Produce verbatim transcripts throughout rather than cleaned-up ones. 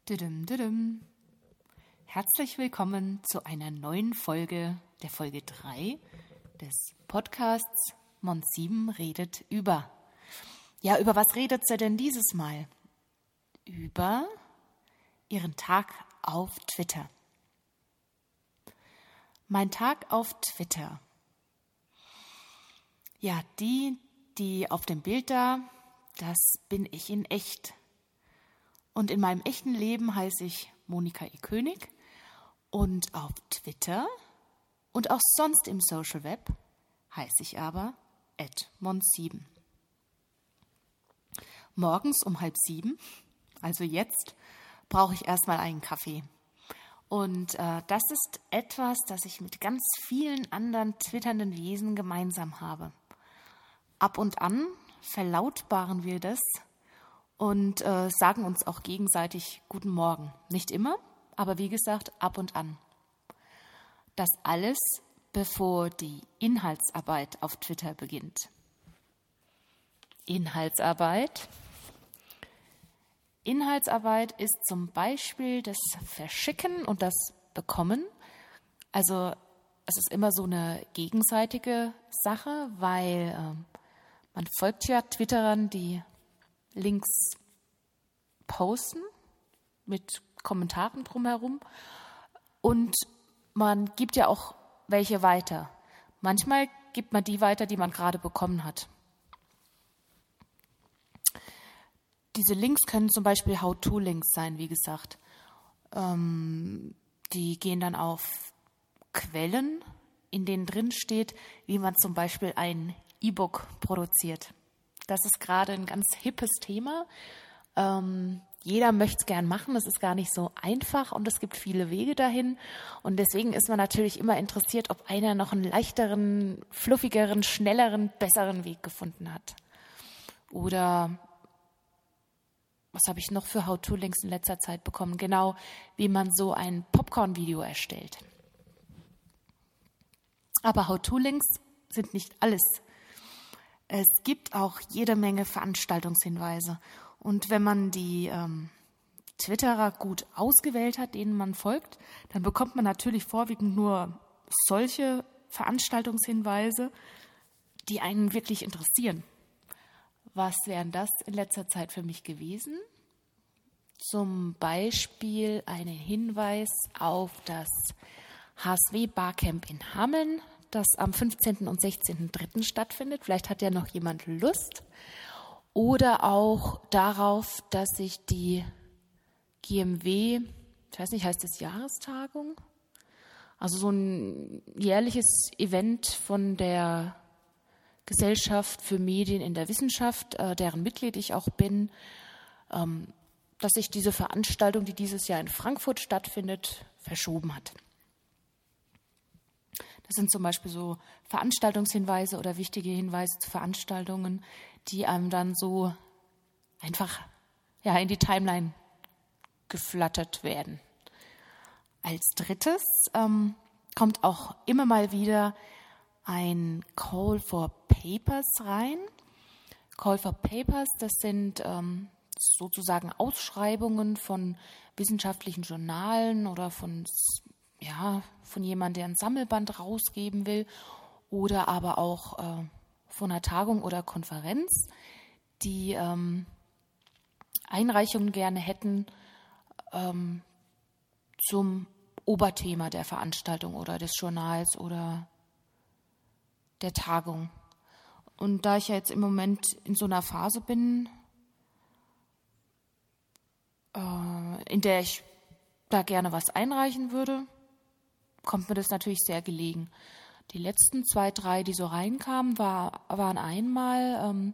Düdüm, düdüm. Herzlich willkommen zu einer neuen Folge, der Folge drei des Podcasts Mond sieben redet über. Ja, über was redet sie denn dieses Mal? Über ihren Tag auf Twitter. Mein Tag auf Twitter. Ja, die, die auf dem Bild da, das bin ich in echt. Und in meinem echten Leben heiße ich Monika E. König und auf Twitter und auch sonst im Social Web heiße ich aber at mond sieben. Morgens um halb sieben, also jetzt, brauche ich erstmal einen Kaffee. Und äh, das ist etwas, das ich mit ganz vielen anderen twitternden Wesen gemeinsam habe. Ab und an verlautbaren wir das und äh, sagen uns auch gegenseitig Guten Morgen. Nicht immer, aber wie gesagt, ab und an. Das alles, bevor die Inhaltsarbeit auf Twitter beginnt. Inhaltsarbeit? Inhaltsarbeit ist zum Beispiel das Verschicken und das Bekommen. Also es ist immer so eine gegenseitige Sache, weil äh, man folgt ja Twitterern, die Links posten mit Kommentaren drumherum und man gibt ja auch welche weiter. Manchmal gibt man die weiter, die man gerade bekommen hat. Diese Links können zum Beispiel How-to-Links sein, wie gesagt. Ähm, die gehen dann auf Quellen, in denen drin steht, wie man zum Beispiel ein E-Book produziert. Das ist gerade ein ganz hippes Thema. Ähm, jeder möchte es gern machen, es ist gar nicht so einfach und es gibt viele Wege dahin. Und deswegen ist man natürlich immer interessiert, ob einer noch einen leichteren, fluffigeren, schnelleren, besseren Weg gefunden hat. Oder was habe ich noch für How-to-Links in letzter Zeit bekommen? Genau, wie man so ein Popcorn-Video erstellt. Aber How-to-Links sind nicht alles. Es gibt auch jede Menge Veranstaltungshinweise. Und wenn man die ähm, Twitterer gut ausgewählt hat, denen man folgt, dann bekommt man natürlich vorwiegend nur solche Veranstaltungshinweise, die einen wirklich interessieren. Was wären das in letzter Zeit für mich gewesen? Zum Beispiel einen Hinweis auf das H S W Barcamp in Hameln, das am fünfzehnten und sechzehnten dritten stattfindet. Vielleicht hat ja noch jemand Lust. Oder auch darauf, dass sich die G M W, ich weiß nicht, heißt das Jahrestagung? Also so ein jährliches Event von der Gesellschaft für Medien in der Wissenschaft, äh, deren Mitglied ich auch bin, ähm, dass sich diese Veranstaltung, die dieses Jahr in Frankfurt stattfindet, verschoben hat. Das sind zum Beispiel so Veranstaltungshinweise oder wichtige Hinweise zu Veranstaltungen, die einem dann so einfach ja, in die Timeline geflattert werden. Als drittes ähm, kommt auch immer mal wieder ein Call for Papers rein. Call for Papers, das sind ähm, sozusagen Ausschreibungen von wissenschaftlichen Journalen oder von ja, von jemandem, der ein Sammelband rausgeben will oder aber auch äh, von einer Tagung oder Konferenz, die ähm, Einreichungen gerne hätten ähm, zum Oberthema der Veranstaltung oder des Journals oder der Tagung. Und da ich ja jetzt im Moment in so einer Phase bin, äh, in der ich da gerne was einreichen würde, kommt mir das natürlich sehr gelegen. Die letzten zwei, drei, die so reinkamen, war, waren einmal ähm,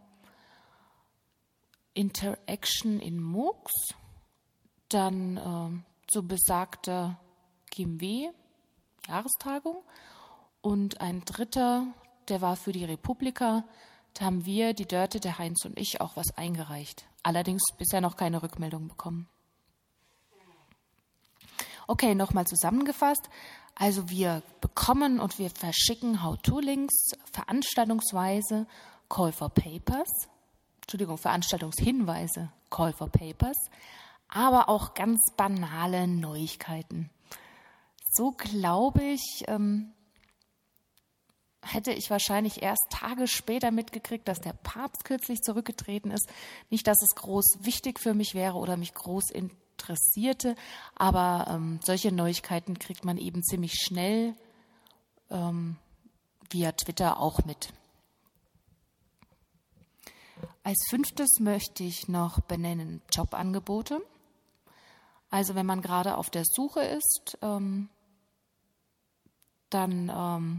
Interaction in MOOCs, dann ähm, so besagte G M W-Jahrestagung und ein dritter, der war für die Republika. Da haben wir, die Dörte, der Heinz und ich, auch was eingereicht. Allerdings bisher noch keine Rückmeldung bekommen. Okay, nochmal zusammengefasst. Also wir bekommen und wir verschicken How-to-Links veranstaltungsweise Call for Papers, Entschuldigung, Veranstaltungshinweise Call for Papers aber auch ganz banale Neuigkeiten. So glaube ich, ähm, hätte ich wahrscheinlich erst Tage später mitgekriegt, dass der Papst kürzlich zurückgetreten ist. Nicht, dass es groß wichtig für mich wäre oder mich groß interessierte, aber ähm, solche Neuigkeiten kriegt man eben ziemlich schnell ähm, via Twitter auch mit. Als fünftes möchte ich noch benennen Jobangebote. Also wenn man gerade auf der Suche ist, ähm, dann ähm,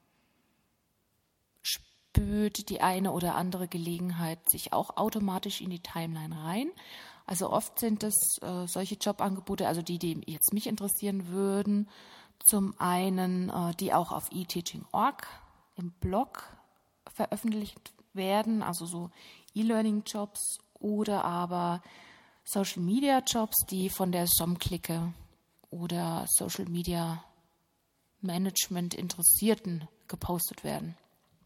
spült die eine oder andere Gelegenheit sich auch automatisch in die Timeline rein. Also oft sind es äh, solche Jobangebote, also die, die jetzt mich interessieren würden, zum einen, äh, die auch auf e teaching punkt org im Blog veröffentlicht werden, also so E-Learning-Jobs oder aber Social-Media-Jobs, die von der SOM-Clique oder Social-Media-Management-Interessierten gepostet werden.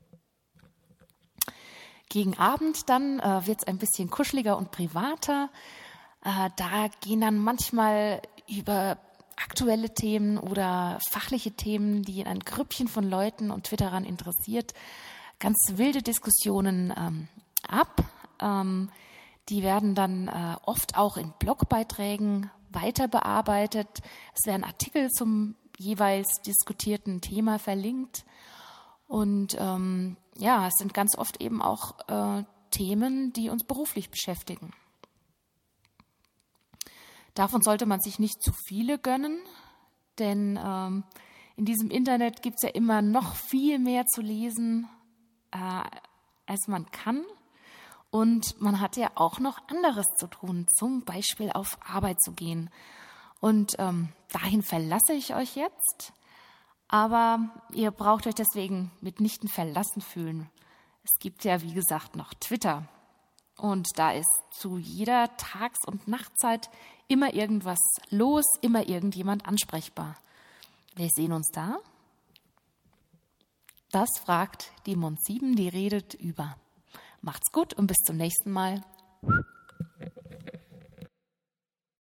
Gegen Abend dann äh, wird es ein bisschen kuscheliger und privater. Äh, da gehen dann manchmal über aktuelle Themen oder fachliche Themen, die ein Grüppchen von Leuten und Twitterern interessiert, ganz wilde Diskussionen ähm, ab. Ähm, die werden dann äh, oft auch in Blogbeiträgen weiter bearbeitet. Es werden Artikel zum jeweils diskutierten Thema verlinkt. Und ähm, ja, es sind ganz oft eben auch äh, Themen, die uns beruflich beschäftigen. Davon sollte man sich nicht zu viele gönnen, denn ähm, in diesem Internet gibt es ja immer noch viel mehr zu lesen, äh, als man kann. Und man hat ja auch noch anderes zu tun, zum Beispiel auf Arbeit zu gehen. Und ähm, dahin verlasse ich euch jetzt. Aber ihr braucht euch deswegen mitnichten verlassen fühlen. Es gibt ja, wie gesagt, noch Twitter. Und da ist zu jeder Tages- und Nachtzeit immer irgendwas los, immer irgendjemand ansprechbar. Wir sehen uns da. Das fragt die Mond sieben, die redet über. Macht's gut und bis zum nächsten Mal.